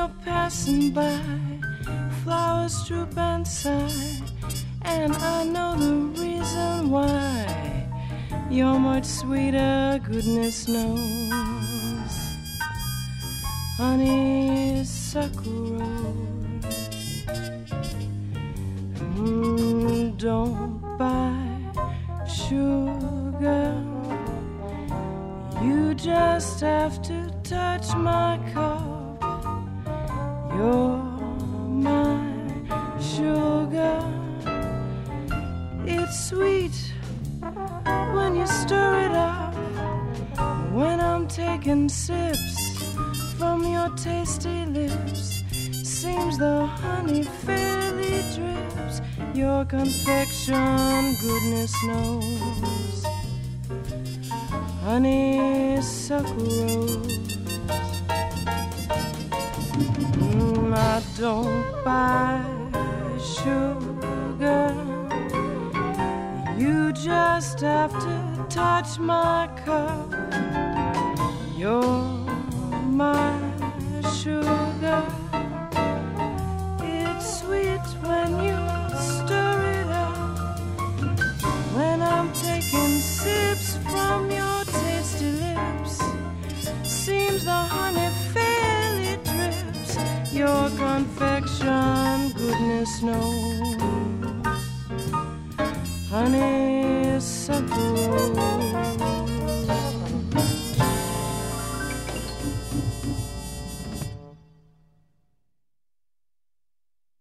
you're passing by, flowers droop and sigh, and I know the reason why. You're much sweeter, goodness knows. Honeysuckle rose. Don't buy sugar. You just have to touch my cup. You're my sugar. It's sweet when you stir it up. When I'm taking sips from your tasty lips, seems the honey fairly drips. Your confection, goodness knows. Honeysuckle rose. I don't buy sugar. You just have to touch my cup. You're my sugar. It's sweet when you stir it up. When I'm taking sips from your tasty lips, seems the honey fairly drips. Your confection, goodness knows. Honey